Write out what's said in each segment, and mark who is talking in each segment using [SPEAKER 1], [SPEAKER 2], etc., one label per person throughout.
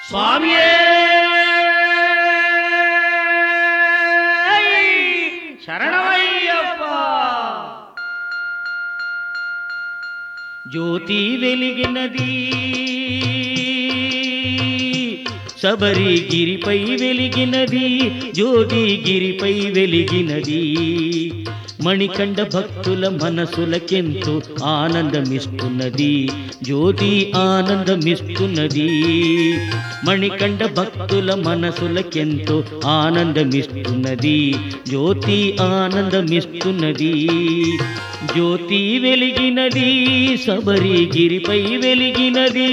[SPEAKER 1] స్వామియే శరణమయ్యప్ప. జ్యోతి వెలిగినది శబరిగిరిపై వెలిగినది, జ్యోతి గిరిపై వెలిగినది. మణికంఠ భక్తుల మనసులకెంతో ఆనందమిస్తున్నది, జ్యోతి ఆనందమిస్తున్నది. మణికంఠ భక్తుల మనసులకెంతో ఆనందమిస్తున్నది, జ్యోతి ఆనందమిస్తున్నది. జ్యోతి వెలిగినది శబరిగిరిపై వెలిగినది.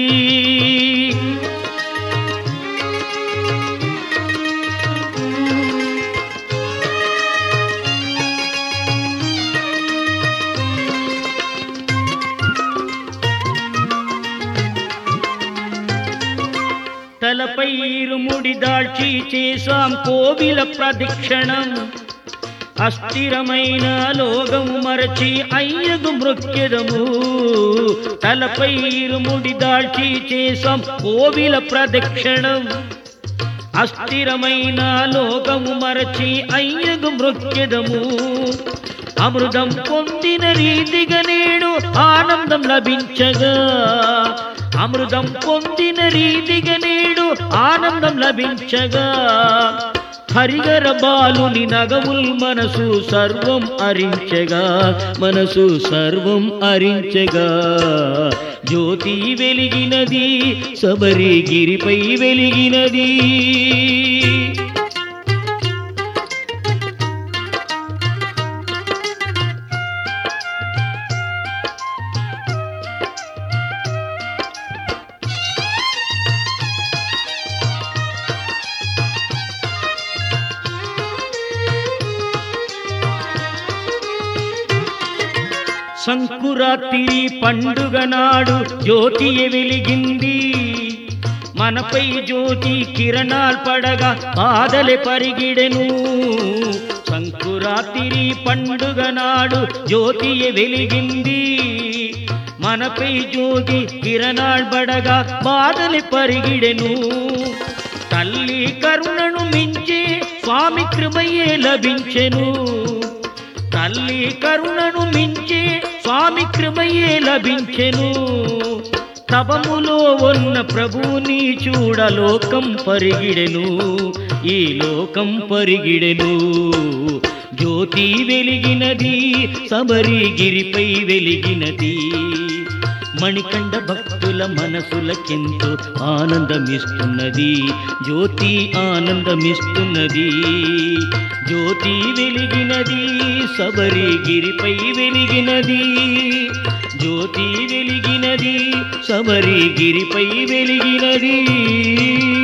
[SPEAKER 1] తలపై ఇరుముడి దాల్చి చేశాం కోవిల ప్రదక్షిణం, అస్థిరమైన లోకము మరచి అయ్యకు మృక్కెదము. తలపై ఇరుముడి దాల్చి చేశాం కోవిల ప్రదక్షిణం, అస్థిరమైన లోకము మరచి అయ్యకు మృక్కెదము. అమృతం పొందిన రీతిగా నేడు ఆనందం లభించగా, అమృతం పొందిన రీతిగా నేడు ఆనందం లభించగా. హరిహర బాలుని నగముల్ మనసు సర్వం అరించగా, మనసు సర్వం అరించగా. జ్యోతి వెలిగినది శబరిగిరిపై వెలిగినది. సంకురాత్రి పండుగ నాడు జ్యోతియే వెలిగింది, మనపై జ్యోతి కిరణాలు పడగా బాధలే పరిగిడెను. సంకురాత్రి పండుగ నాడు జ్యోతియే వెలిగింది, మనపై జ్యోతి కిరణాలు పడగా బాధలే పరిగిడెను. తల్లి కరుణను మించి స్వామి కృపయే లభించెను, తల్లి కరుణను మించి స్వామి కృపయే లభించెను. తపములో ఉన్న ప్రభువుని చూడ లోకం పరిగిడెను, ఈ లోకం పరిగిడెను. జ్యోతి వెలిగినది శబరిగిరిపై వెలిగినది. మణికంఠ భక్తుల మనసులకెంతో ఆనందమిస్తున్నది, జ్యోతి ఆనందమిస్తున్నది. జ్యోతి వెలిగినది శబరిగిరిపై వెలిగినది, జ్యోతి వెలిగినది శబరిగిరిపై వెలిగినది.